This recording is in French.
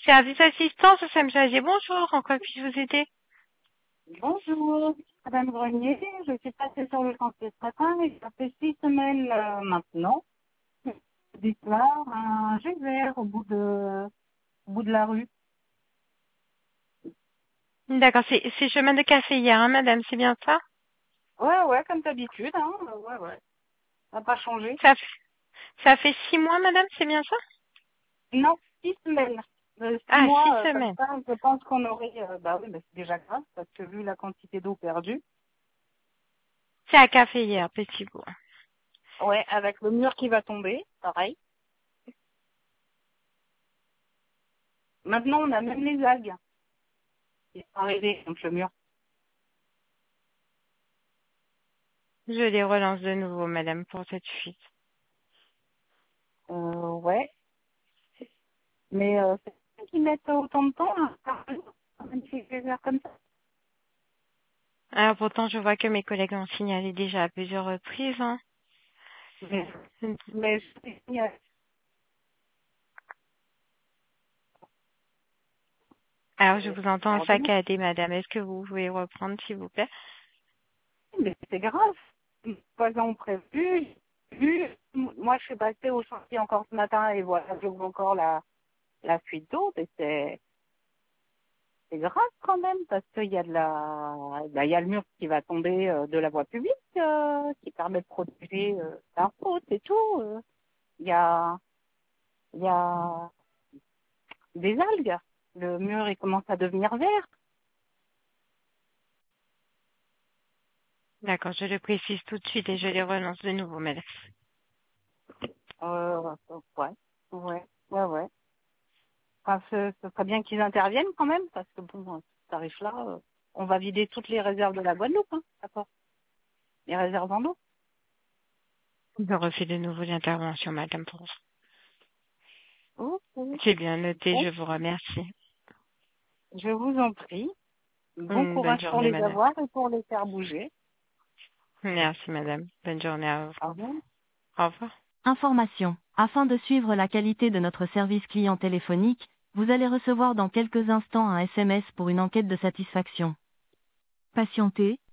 Service assistance, ça me dit bonjour, en quoi puis-je vous aider? Bonjour, Madame Grenier. Je suis passée sur le chantier ce matin et ça fait 6 semaines maintenant. D'histoire, un jet vert au bout de la rue. D'accord, c'est chemin de café hier, hein, madame, c'est bien ça? Ouais, comme d'habitude, hein. Ouais. Ça n'a pas changé. Ça fait 6 mois, madame, c'est bien ça? Non, 6 semaines. 6 Ah, six mois, comme semaines. ça, je pense qu'on aurait... bah oui, c'est déjà grave, parce que vu la quantité d'eau perdue. C'est à café hier, petit bout. Ouais, avec le mur qui va tomber, pareil. Maintenant, on a même les algues qui sont arrivées contre le mur. Je les relance de nouveau, madame, pour cette fuite. Ouais. Mais c'est eux qui mettent autant de temps à magnifique désert comme ça. Alors pourtant, je vois que mes collègues l'ont signalé déjà à plusieurs reprises, hein. Mais, mais Alors, je vous entends pardon, saccadé, madame. Est-ce que vous pouvez reprendre, s'il vous plaît? mais c'est grave. Pas ont prévu. Moi, je suis passée au chantier encore ce matin et voilà, je vois encore la fuite d'eau. Mais c'est grave quand même parce qu'il y a il y a le mur qui va tomber de la voie publique qui permet de protéger la route et tout. Il y a, il y a des algues. Le mur, il commence à devenir vert. D'accord, je le précise tout de suite et je les relance de nouveau, madame. Ouais, ouais. Enfin, ce serait bien qu'ils interviennent quand même, parce que bon, ce tarif-là, on va vider toutes les réserves de la Guadeloupe, hein, d'accord. Les réserves en eau. Je refais de nouveau l'intervention, madame, pour Ok. C'est bien noté, Bon, je vous remercie. je vous en prie. Bon Bonne courage pour journée, les madame. avoir et pour les faire bouger. Merci, madame. Bonne journée à vous. Au revoir. Au revoir. Information. Afin de suivre la qualité de notre service client téléphonique, vous allez recevoir dans quelques instants un SMS pour une enquête de satisfaction. Patientez,